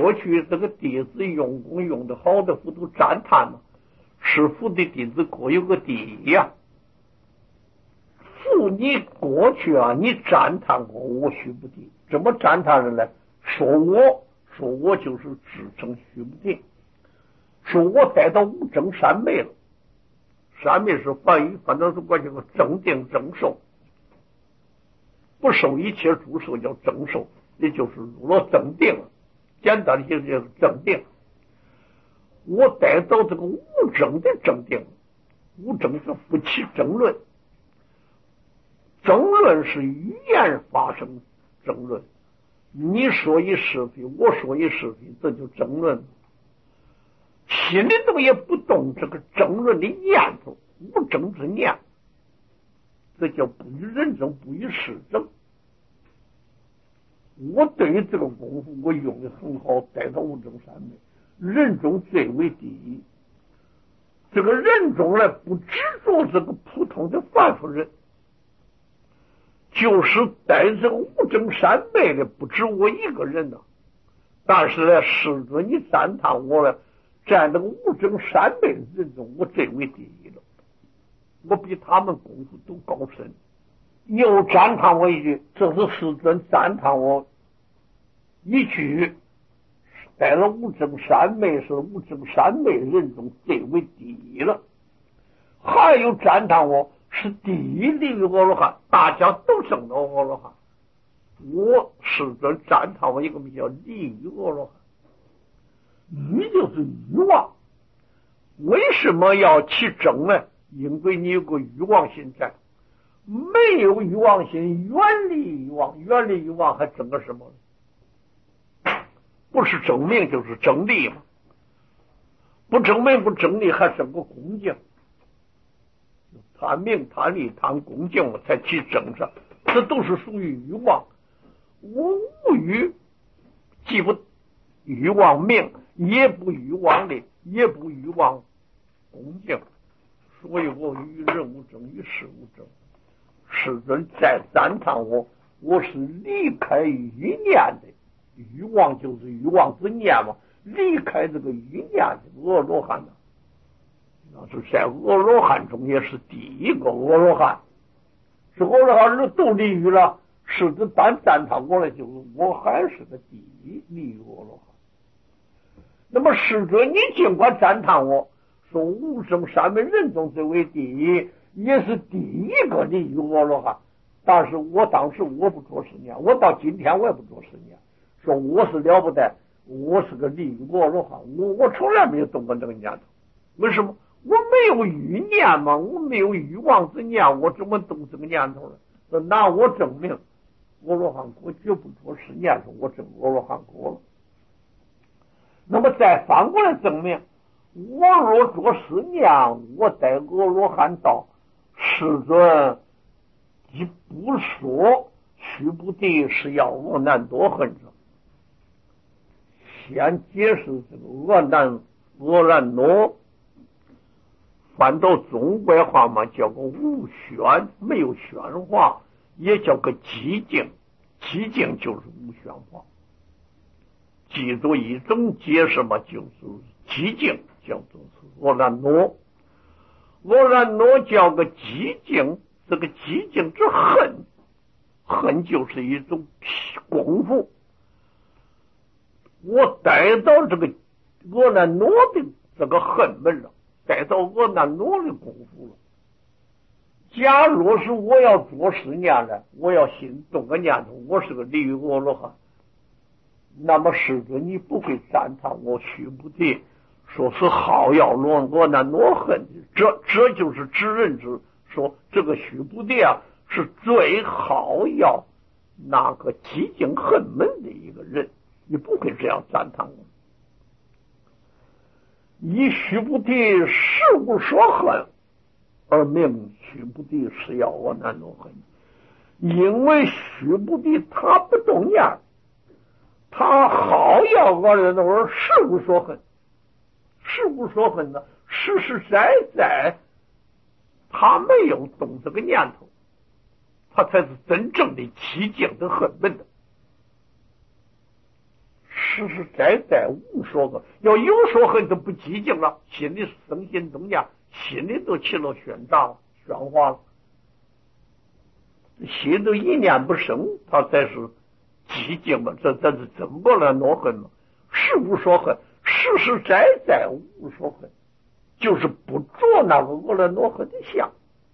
过去这个弟子用功用的好的不都赞叹吗？师父的弟子各有个第一呀。父你过去啊，你赞叹过我须不定，怎么赞叹的呢？说我就是自称须不定，说我带到无争三昧了。三昧是梵语，反正是过去个正定正受，不受一切诸受叫正受，也就是入了正定了。简单的就是正定。我带到这个无争的正定，无争是不起争论，争论是语言发生争论，你说一是非，我说一是非，这就争论。心里头也不动这个争论的念头，无争之念，这叫不与人争，不与事争。我对于这个功夫我用的很好，带到无争三昧，人中最为第一。这个人中呢，不只做这个普通的凡夫人，就是带这个无争三昧的不止我一个人呢。但是呢，师尊你赞叹我呢，在这个无争三昧的人中，我最为第一了，我比他们功夫都高深。又赞叹我一句，这是师尊赞叹我一句，带了无争三昧是无争三昧人中最为第一了。还有赞叹我是第一的阿罗汉，大家都证到阿罗汉。我师尊赞叹我一个名叫利于阿罗汉。欲就是欲望，为什么要去争呢？因为你有个欲望心在，没有欲望心，远离欲望，远离欲望还争个什么？不是争名就是争利嘛，不争名不争利还争个恭敬，贪名贪利贪恭敬才去争上，这都是属于欲望。我无欲，既不欲望名，也不欲望利，也不欲望恭敬，所以我与人无争，与事无争。师尊再赞叹我是离开欲念的，欲望就是欲望之念嘛，离开这个欲念的阿罗汉呢，那是在阿罗汉中也是第一个阿罗汉。是阿罗汉都离欲了，师尊单赞叹我了，就是我还是个第一离欲阿罗汉。那么师尊你尽管赞叹我说无生三昧人中最为第一，也是第一个离欲阿罗汉，但是我当时我不做实验，我到今天我也不做实验，说我是了不得，我是个离欲阿罗汉，我从来没有动过这个念头。为什么？我没有欲念嘛，我没有欲望之念，我怎么动这个念头呢？拿我证明阿罗汉果绝不做实验，说我证阿罗汉果了。那么再反过来证明，我若做实验，我在阿罗汉道，师尊即不说须菩提是要阿难多恨者。先解释这个阿难多，翻到中国话嘛，叫个无玄，没有玄化，也叫个寂静，寂静就是无玄化。记住一种解释嘛，就是寂静叫做是阿难多，阿难多叫个寂静，这个寂静之恨，恨就是一种功夫。我带到这个阿难多的这个恨门了，带到阿难多的功夫了。假如是我要做实验了，我要心动个念头，我是个离欲阿罗汉，那么师尊你不会赞叹我须菩提说是好要阿难多恨，这就是指认之说这个须菩提啊是最好要那个寂静恨门的一个人，你不会这样赞叹我。以须菩提实无所恨而名须菩提是要阿难多恨，因为须菩提他不动念，他好要阿难多而实无所恨。实无所恨呢，实实在在他没有动这个念头，他才是真正的寂静的恨门的。 实实在在无所恨，要有所恨都不寂静了，心里生心动念，心里都起了悬杂悬化了，心都一念不生，他才是寂静嘛。这是怎么来挪恨嘛？是无所恨，实实在在无所恨，就是不着那个我来挪恨的相，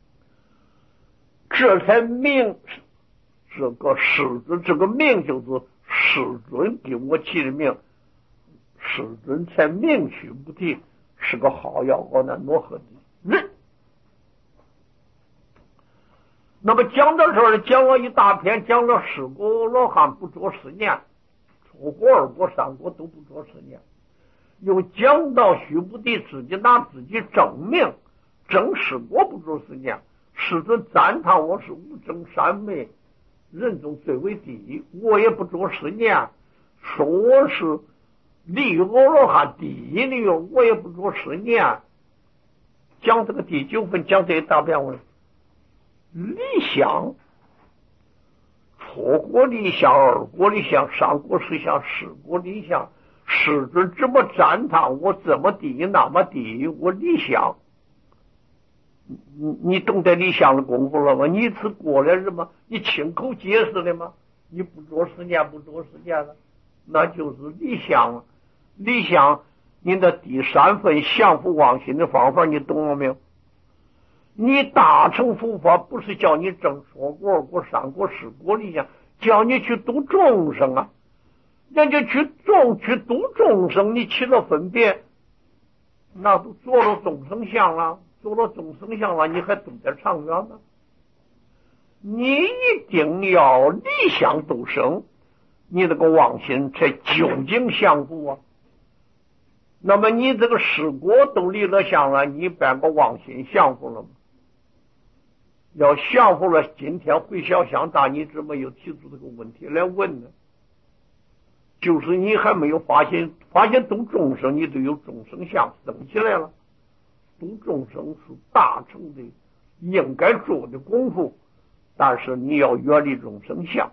这才明这个世尊，这个名就是世尊给我起的名，世尊才明许不提是个好要我那挪恨的人。那么讲到这儿，讲了一大篇，讲了十国罗汉不着10年，初国、2国、3国都不着10年，又讲到须菩提自己拿自己证明，证10国不着10年，世尊赞叹我是无争三昧，人中最为第一，我也不着10年，说我是离阿罗汉第一的，我也不着10年。讲这个第9分，讲这一大篇文。理想，初国理想、2国理想、3国实相、4国理想，世尊这么赞叹我这么低那么低，我理想，你懂得理想的功夫了吗？你是过来人吗？你亲口解释的吗？你不着10年不着10年了，那就是理想了。理想，你的第3份降伏妄心的方法，你懂了没有？你大乘佛法不是叫你证说国、2国、3国、4国理想，叫你去度众生啊！人家去度众生，你起了分别，那都做了众生相了，做了众生相了，你还度得长远呢？你一定要理想度生，你这个妄心才究竟降伏啊！那么你这个4国都离了相了，你把个妄心降伏了吗？要降伏了，今天回小向大，你怎么又提出这个问题来问呢？就是你还没有发现度众生，你都有众生相生起来了。度众生是大乘的应该做的功夫，但是你要远离众生相。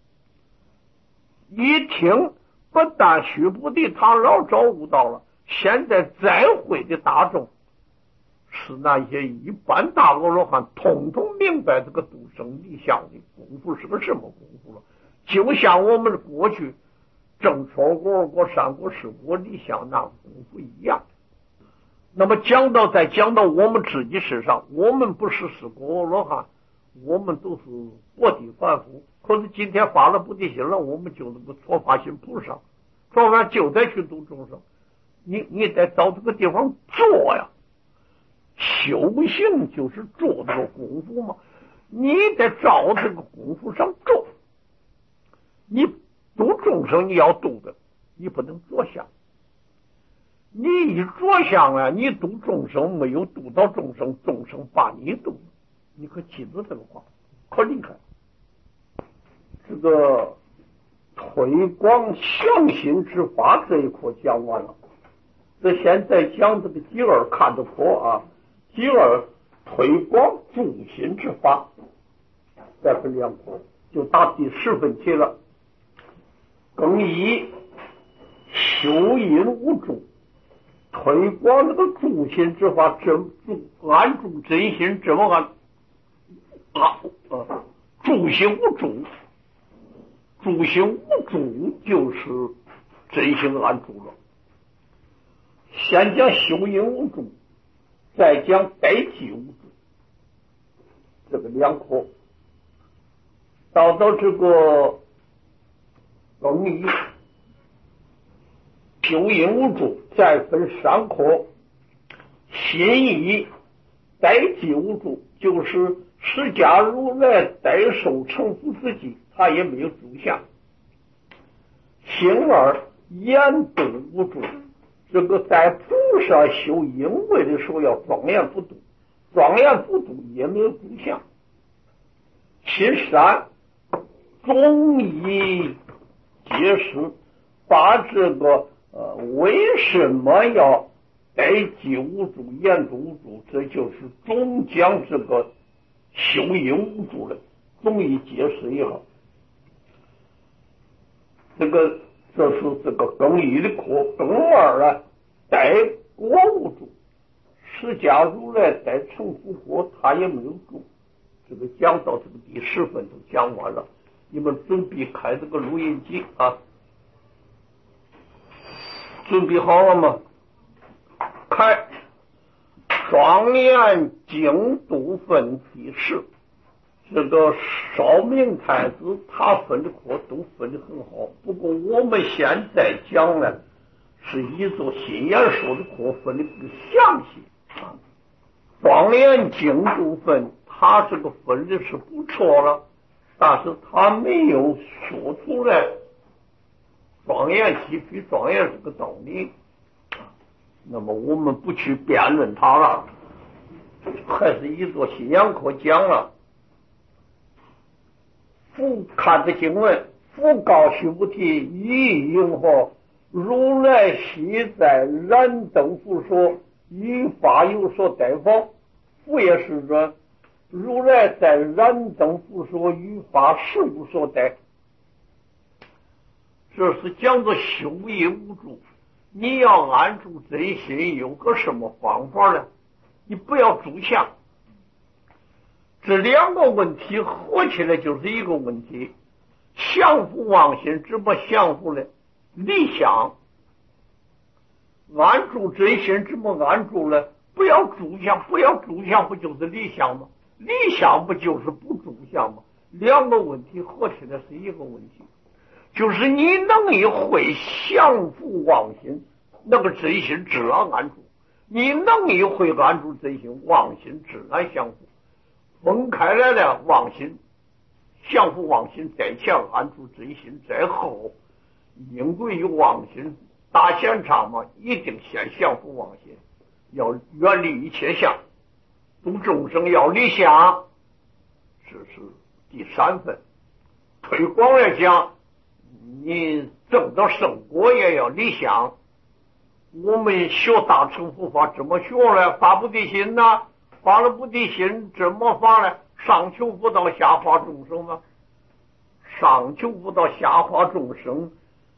一听，不但须菩提他老早悟到了，现在再会的大众是那些一般大阿罗汉，统统明白这个度生离相的功夫是个什么功夫了。就像我们过去正说国、2国、3国、4国离相那功夫一样。那么再讲到我们自己身上，我们不是4国阿罗汉，我们都是薄地凡夫。可是今天发了菩提心了，我们就那个佛法心菩萨，做完就得去度众生。你得找这个地方做呀。修行就是做这个功夫嘛，你得照这个功夫上做。你度众生，你要度的，你不能着相。你一着相啊，你度众生没有度到众生，众生把你度，你可记住这个话，可厉害。这个推广相信之法这一课讲完了，这现在讲这个第2看的课啊。第2推广助心之法，再分2课，就打第10分题了。更以修因无助，推广这个助心之法，安住真心，怎么助心无助，助心无助就是真心安住了。先讲修因无助，再讲代替无助，这个2课。到这个更以修因无助，再分3课。心意代替无助，就是释迦如来代受成佛之际，他也没有住相。心2言度无助，这个在菩萨修因位的时候要庄严不度，庄严不度也没有住相。心3中医解释，把这个为什么要代际无助、言度无助，这就是总讲这个修因无助了，中医解释一下。这个这是这个更衣的课，更二啊，带国务住，释迦如来带成佛国，他也没有住。这个讲到这个第10分都讲完了，你们准备开这个录音机啊，准备好了吗？开。双眼精度分第10，这个绍明太子他分的课都分得很好，不过我们现在讲呢是一座心眼说的课分的更详细啊。双眼精度分他这个分的是不错了，但是他没有说出来双眼即非双眼这个道理。那么我们不去辩论它了，还是一座信仰课讲了。复看的经文，复告须菩提，一应和如来昔在燃灯复说，于法有所代否？复也是说，如来在燃灯复说，于法实无所代。这是讲的修业无助。你要安住真心，有个什么方法呢？你不要住相。这2个问题合起来就是一个问题。降伏妄心，怎么降伏呢？理想。安住真心，怎么安住呢？不要住相，不要住相，不就是理想吗？理想不就是不住相吗？2个问题合起来是一个问题。就是你能一会降伏妄心，那个真心自然安住；你能一会安住真心，妄心自然降伏。分开来了，妄心降伏妄心在前，安住真心在后。因为有妄心打现场嘛，一定先降伏妄心，要远离一切相，度众生要理想，这是第3分。推广来讲，你证到圣果也要理想。我们学大乘佛法怎么学呢？发菩提心呢？发了菩提心怎么发呢？上求佛道，下化众生吗？上求佛道，下化众生，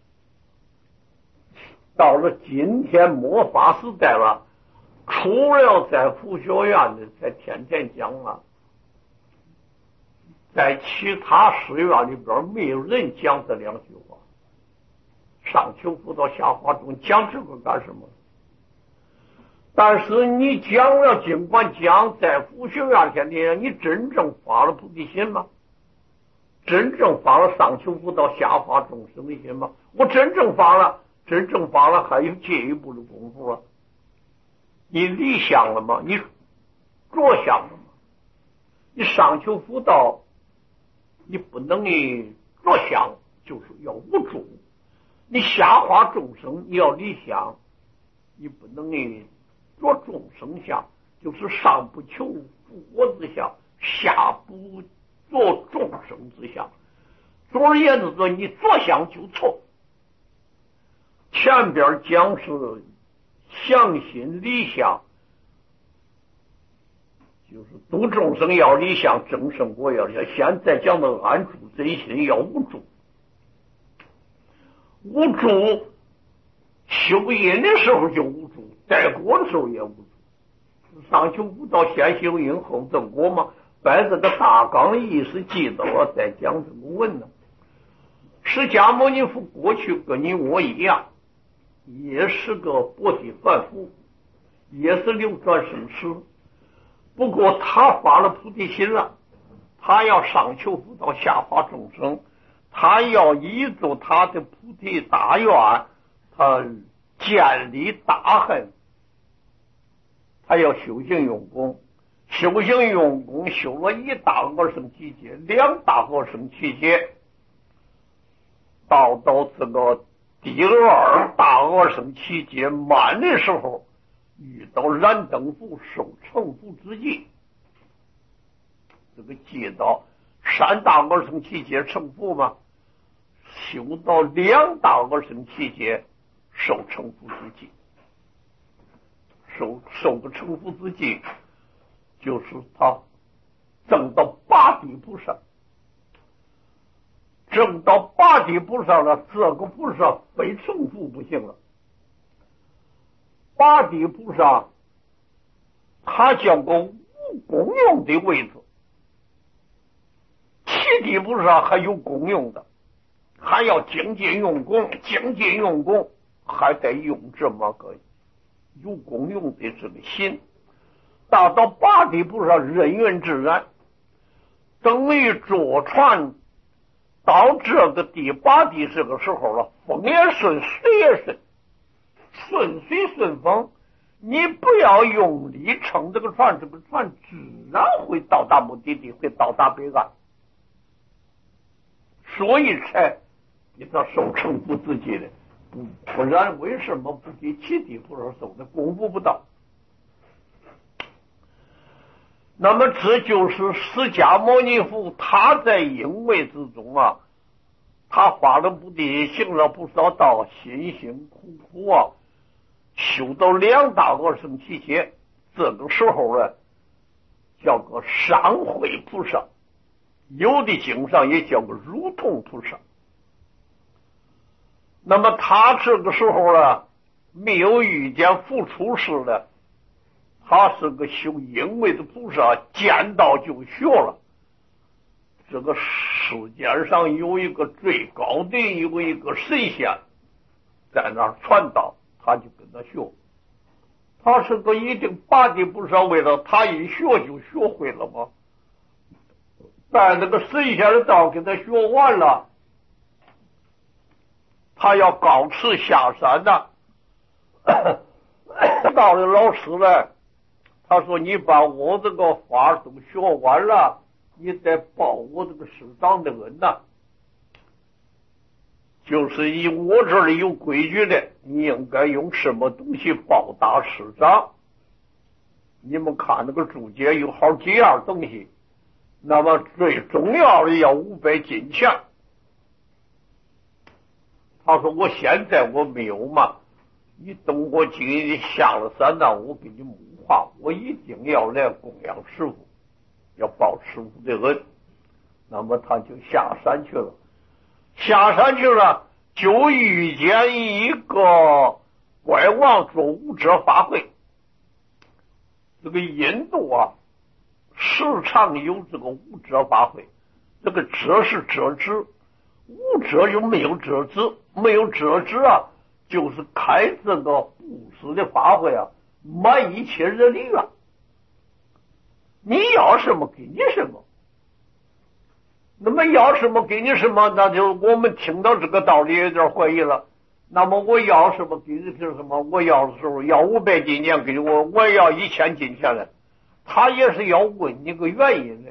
到了今天末法时代了，除了在佛学院的才天天讲了，在其他寺院里边没有人讲这2句话。上求佛道，下化众，讲这个干什么？但是你讲了，尽管讲，在佛学院天天，你真正发了菩提心吗？真正发了上求佛道，下化众生的心吗？我真正发了，还有进一步的功夫了。你理想了吗？你着想了吗？你上求佛道，你不能你着想，就是要无助。你下化众生，你要理想，你不能你着众生相，就是上不求佛之相，下不着众生之相。总而言之说，你着想就错。前边讲是相信理想，就是度众生要理想，证圣果要理想。现在讲的安住真心要无助。无助，修因的时候就无助，带果的时候也无助。上求佛道，先修因后证果嘛，把这个大纲的意思记得了，再讲这个文呢。释迦牟尼佛过去跟你我一样，也是个薄体凡夫，也是流转生死。不过他发了菩提心了，他要上求佛道，下化众生。他要依着他的菩提大愿，他建立大恨，他要修行用功，修行用功修了1大阿僧祇劫，2大阿僧祇劫，到这个第2大阿僧祇劫满的时候，遇到燃灯佛受成佛之际，这个记到3大阿僧祇劫成佛嘛，修到2大阿僧祇劫受成佛之际，受个成佛之际，就是他证到8地菩萨。 正到八地菩萨了，这个菩萨非重复不行了。八地菩萨他叫个无功用的位置，七地菩萨还有功用的，还要精进用功，精进用功还得用这么个有功用的这个心。达到八地菩萨人缘自然，等于坐船到这个第八地这个时候了，风也顺，水也顺，顺水顺风，你不要用力撑这个船，这个船自然会到达目的地，会到达北岸，所以才给他受成不自己的。不然为什么不给七地菩萨受的？功夫不到。那么这就是释迦牟尼佛他在因位之中啊，他发了不地，行了不少道，辛辛苦苦啊，修到两大阿僧祇劫，这个时候呢叫个上慧菩萨，有的经上也叫个如同菩萨。那么他这个时候呢没有遇见复出世的，他是个修因位的菩萨，见到就学了。这个世界上有一个最高的有一个神仙在那儿传道，他就跟他学。他是个一定八地菩萨，为了他一学就学会了吗？在那个神仙的道给他学完了，他要告辞下山的到了老师呢，他说你把我这个法都学完了，你得报我这个师长的恩呐。就是以我这里有规矩的，你应该用什么东西报答师长？你们看那个注解有好几样东西，那么最重要的要500金钱。他说我现在我没有嘛，你等我今天下了山呢，我给你募化，我一定要来供养师傅，要报师傅的恩。那么他就下山去了，下山去了就遇见一个怪王做武者法会。这个印度啊时常有这个武者法会，这个者是者之，武者就没有者之，没有者之啊，就是开这个布施的法会啊，满一切人力啊，你要什么给你什么。那么要什么给你什么，那就我们听到这个道理有点怀疑了。那么我要什么给你凭什么？我要的时候要500金钱给我，我要1000金钱的，他也是要问你个原因的。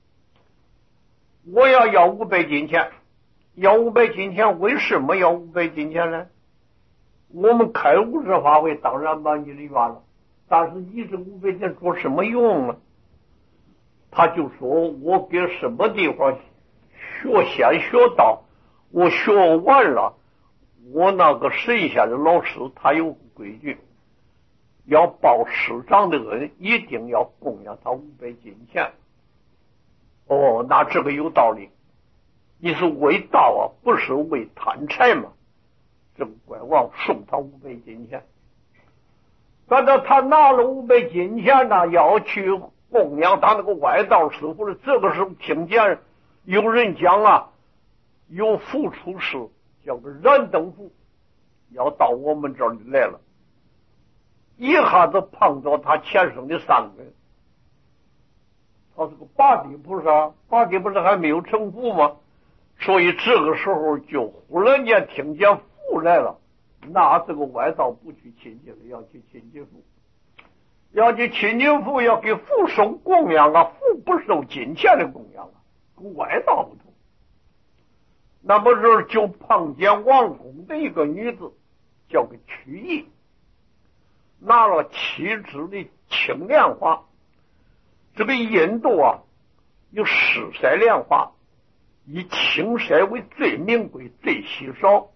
我要500金钱，要500金钱，为什么要500金钱呢？我们开武者法会当然满你的愿了，但是你这500钱做什么用呢？他就说我给什么地方先学到，我学完了，我那个神仙的老师他有规矩，要报师长的恩，一定要供养他500金钱。哦，那这个有道理，你是为道啊，不是为贪财嘛。这个怪王送他500金钱，但是他拿了500金钱呢，要去供养他那个外道师傅的。这个时候听见有人讲啊，有福出世叫个燃灯符要到我们这里来了，一下子碰到他前生的3个人。他是个八地菩萨，八地菩萨还没有成佛吗？所以这个时候就忽然间听见佛来了，那这个外道不去亲近了，要去亲近佛，要去亲近佛，要给佛受供养啊，佛不受金钱的供养啊，跟外道不同。那么这就碰见王宫的一个女子，叫个曲意，拿了7支的青莲花。这个印度啊有10色莲花，以青色为最名贵最稀少，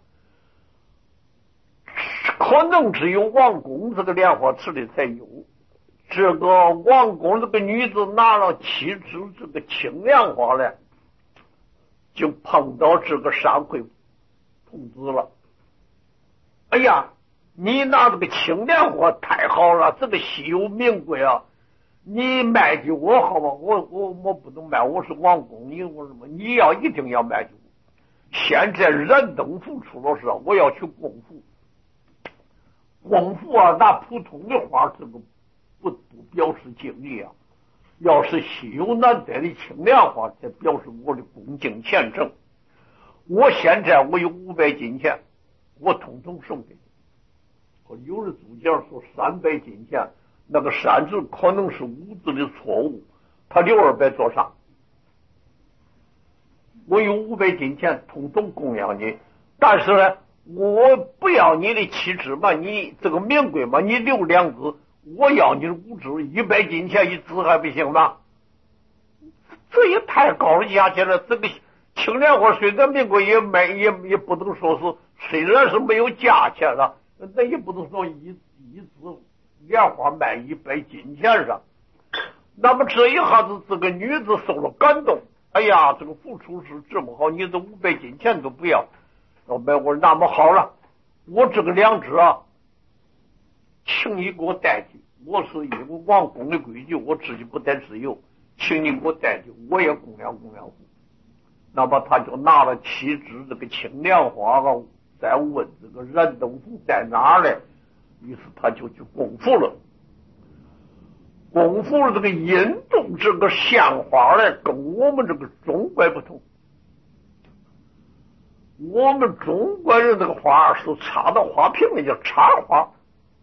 可能只有王宫这个莲花池里才有。这个王宫这个女子拿了7支这个青莲花来， 就碰到这个山会同志了。哎呀，你拿这个青莲花太好了，这个稀有名贵啊！你卖给我好吧？我不能卖，我是王公，我什么？你一定要卖给我。现在燃灯符出了事，我要去供符。供符啊，拿普通的花，这个不表示敬意啊。要是稀有难得的青莲花，才表示我的恭敬虔诚。我现在我有500金钱，我统统送给你。有的主讲说300金钱，那个3字可能是5字的错误，他留200做啥？我有500金钱，统统供养你，但是呢，我不要你的7支嘛，你这个名贵嘛，你留2支，我要你的5支，100金钱1支还不行吗？这也太高了价钱了。这个青莲花虽然名贵，也不能说是，虽然是没有价钱了，那也不能说一支莲花卖100金钱上。那么这一下子，这个女子受了感动。哎呀，这个付出是这么好，你这500金钱都不要。老白，我说那么好了，我这个2支啊，请你给我带去。我是一个王公的规矩，我自己不得自由，请你给我带去，我也供养供养。那么他就拿了7支这个青莲花啊，再问这个燃灯符在哪儿呢？于是他就去供符了。供符了这个印度这个鲜花呢，跟我们这个中国不同。我们中国人这个花是插到花瓶里叫插花，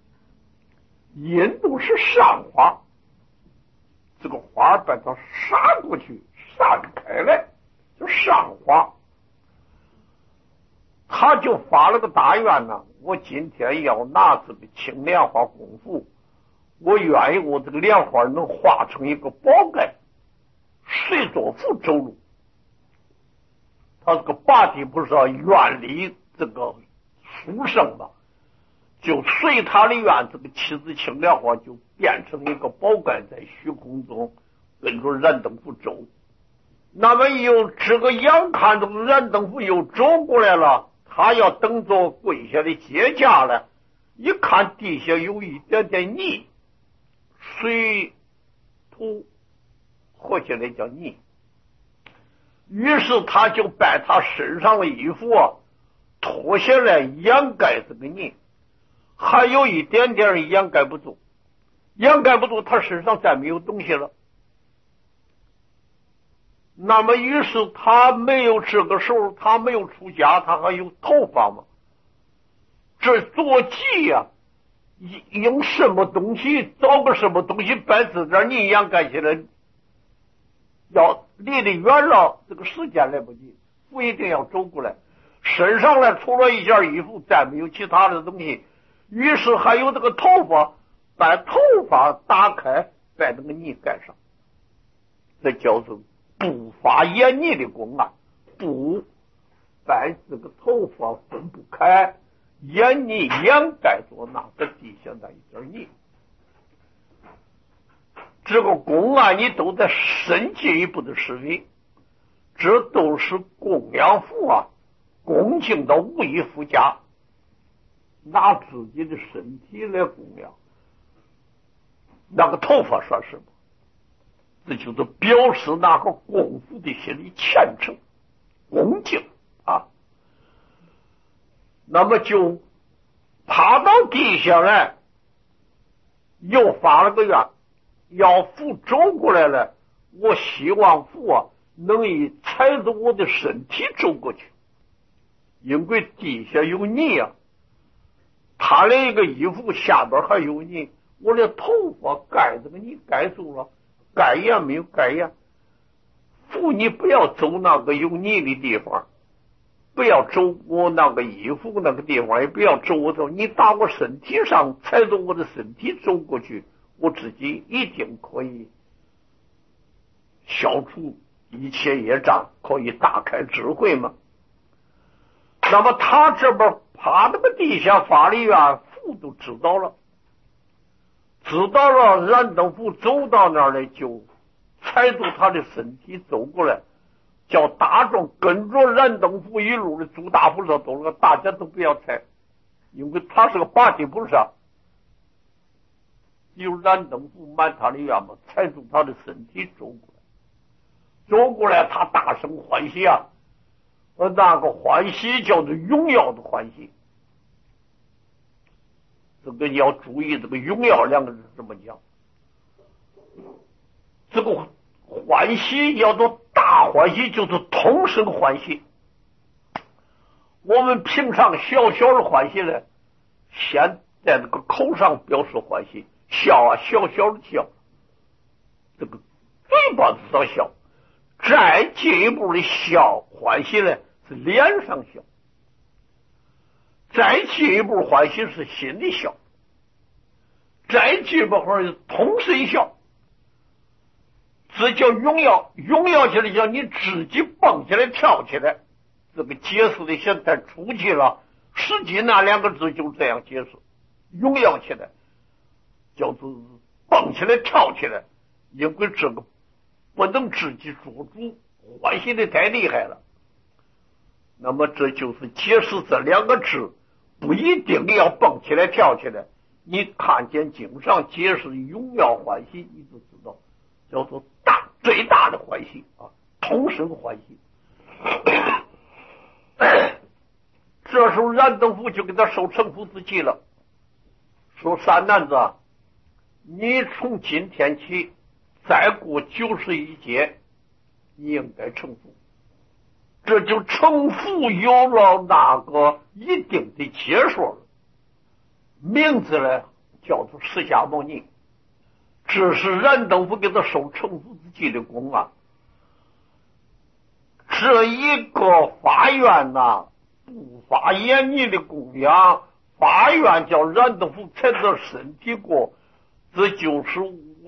印度是扇花，这个花把它扇过去，散开来就扇花。他就发了个大愿呢，我今天要拿这个青莲花供符，我愿意我这个莲花能化成一个宝盖，随着符走路。他这个八地不是要愿力这个殊胜嘛，就随他的愿，这个7支青莲花就变成一个宝盖，在虚空中跟着燃灯符走。那么又这个眼看这个燃灯符又走过来了，他要等着跪下的接驾了，一看地下有一点点泥，水土合起来叫泥，于是他就把他身上的衣服啊脱下来掩盖这个泥，还有一点点掩盖不住，他身上再没有东西了。那么于是他没有，这个时候他没有出家，他还有头发吗？这做祭呀，用什么东西，找个什么东西把自个儿泥掩盖起来，要离得远了，这个时间来不及，不一定要走过来。身上呢除了一件衣服，再没有其他的东西。于是还有这个头发，把头发打开，把这个泥盖上，这叫做不发掩泥的公案。不把这个头发分不开，掩泥掩盖着那个地下那一点泥。这个公案你都在深进一步的思维，这都是供养符啊，恭敬到无以复加，拿自己的身体来供养。那个头发算什么？这就是表示那个供符的心理虔诚恭敬啊。那么就爬到地下来，又发了个愿，要符走过来了，我希望符啊能以踩着我的身体走过去，因为地下有泥啊，他的一个衣服下边还有泥，我的头发盖这个泥盖住了，盖也没有盖呀。符你不要走那个有泥的地方，不要走我那个衣服那个地方，也不要走我走，你打我身体上，踩着我的身体走过去，我自己一定可以消除一切业障，可以打开智慧嘛。那么他这边趴那个地下发了愿，符都知道了，燃灯符走到那儿来，就踩住他的身体走过来， 叫大众跟着燃灯符一路的诸大菩萨走了，大家都不要猜，因为他是个八地菩萨，只有燃灯符满他的愿望，踩住他的身体走过来，走过来他大声欢喜啊！那个欢喜叫做荣耀的欢喜。这个你要注意，这个荣耀两个字怎么讲？这个欢喜叫做大欢喜，就是同声欢喜。我们平常小小的欢喜呢，先在这个口上表示欢喜，笑啊，小小的笑，这个嘴巴子上笑，再进一步的笑欢喜呢是脸上笑，再进一步欢喜是心里笑，再进一步或者是同声笑，这叫荣耀。荣耀起来叫你自己蹦起来跳起来，这个解释的现在出去了，实际那两个字就这样解释。荣耀起来叫做蹦起来跳起来，因为这个不能自己做主，欢喜的太厉害了。那么这就是解释这两个字不一定要蹦起来跳起来，你看见经上解释荣耀欢喜，你就知道叫做最大的欢喜啊，同声欢喜。这时候燃灯符就给他受成佛之气了，说三男子，你从今天起再过91劫，你应该成佛。这就成佛有了那个一定的解说了，名字呢叫做释迦牟尼。这是燃灯符给他受成佛之气的功啊。这一个发愿不发言逆的供养，发愿叫燃灯符才得身体过，这就是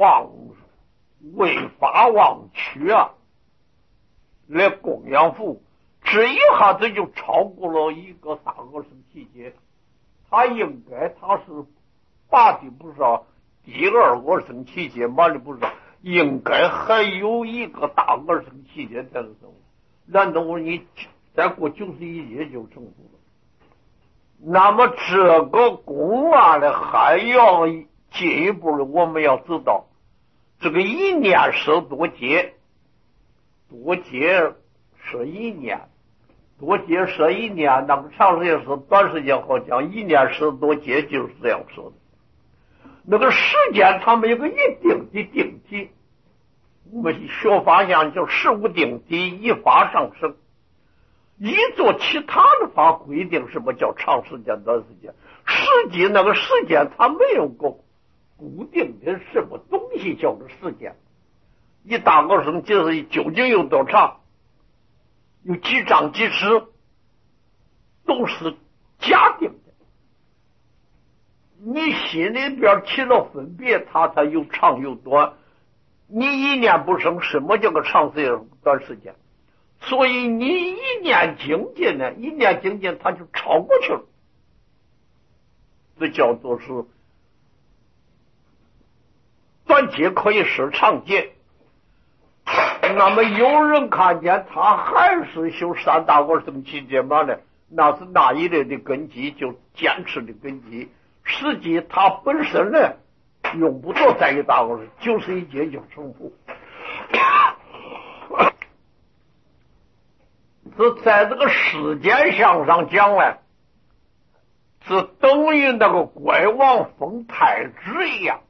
为法忘取啊，来供养佛，这一下子就超过了一个大阿僧祇劫。他是八地菩萨第二阿僧祇劫，满的菩萨应该还有一个大阿僧祇劫才能成。燃灯符你再过91劫就成佛了。那么这个公案呢，还要进一步的，我们要知道这个一年是多劫，多劫是一年，多劫是一年，那么长时间是短时间好讲，一年是多劫就是这样说的。那个时间它没有个一定的定题，我们学法讲叫事无定题，依法上升。依做其他的法规定什么叫长时间短时间，实际那个时间它没有个固定的什么东西叫做时间。一大个生就是究竟有多长，有几张几尺，都是假定的。你心里边起了分别，它才有长有短。你一念不生，什么叫个长时间短时间？所以你一念精进呢，一念精进它就超过去了，这叫做是短劫可以是长劫。那么有人看见他还是修三大阿僧祇劫嘛呢？那是那一类的根基，就坚持的根基。实际他本身呢，用不着在一大阿僧91劫就成佛。这在这个时间项上讲呢，是等于那个乖王封太子一样，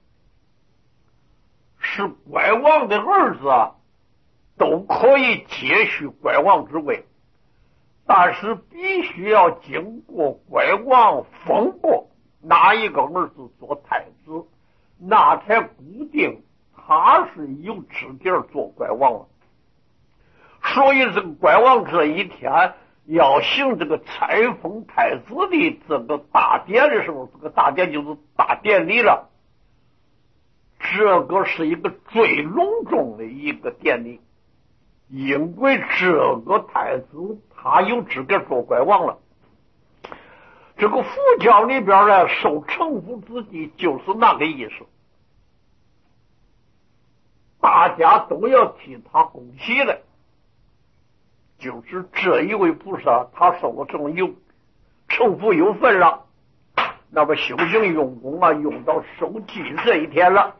是乖王的儿子都可以接续乖王之位，但是必须要经过乖王封过哪一个儿子做太子，那才固定他是有资格做乖王了。所以这个乖王这一天要行这个拆封太子的这个大典的时候，这个大典就是大典礼了，这个是一个最隆重的一个典礼，因为这个太子他有资格做乖王了。这个佛教里边呢，受成佛之地就是那个意思，大家都要替他恭喜的。 就是这一位菩萨，他受了这么成佛有份了，那么修行用功啊，用到受记这一天了。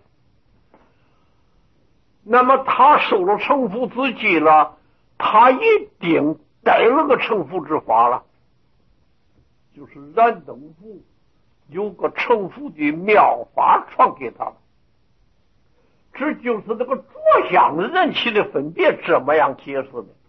那么他受了成佛之记了，他一定带了个成佛之法了，就是燃灯符有个成佛的妙法传给他了。这就是这个着相人气的分别，这么样解释的。